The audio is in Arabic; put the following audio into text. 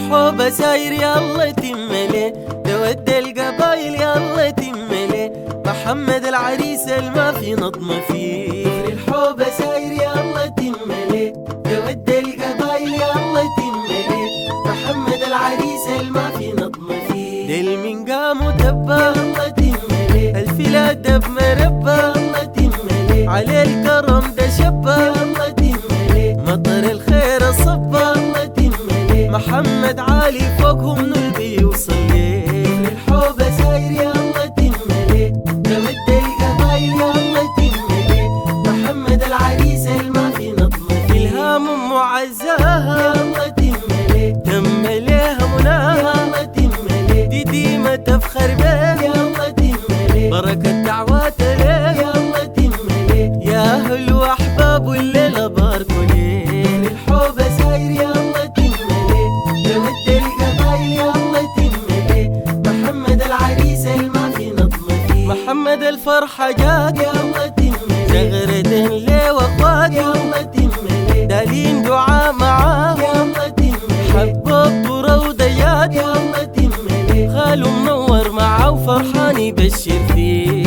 الحوبة ساير يلا تملي، تود القبايل يلا تملي، محمد العريس الما في نظمة فيه. الحوبة ساير يلا تملي، تود القبايل يلا تملي، محمد العريس الما في نظمة فيه. دل من قام وتبى يلا تملي، الفلا دب مربى يلا تملي، على الكرم ده شبى يلا تملي، مطر الخير صبى يلا تملي، محمد عالي فوقهم نبي يوصل ليه. الحوبة ساير يلا تملي، تود القبايل يلا تملي، محمد العريس الما في نظمة فيه. الهام ام عزاها يلا تملي، تمليها مناها يلا تملي، دي ديما تفخر بيه يلا تملي، بركة دعوات ليه يلا تملي، يا اهل واحباب والليلة باركوا ليه. الحوبة ساير يلا تملي، تود القبايل يلا تملي، محمد العريس الما في نظمة فيه. محمد الفرحة جاك يلا تملي، زغردين ليه واخوات يلا تملي، دالين دعاء معاه يلا تملي، حبوب وروديات يلا تملي، خالو منور معاه وفرحان يبشر فيه.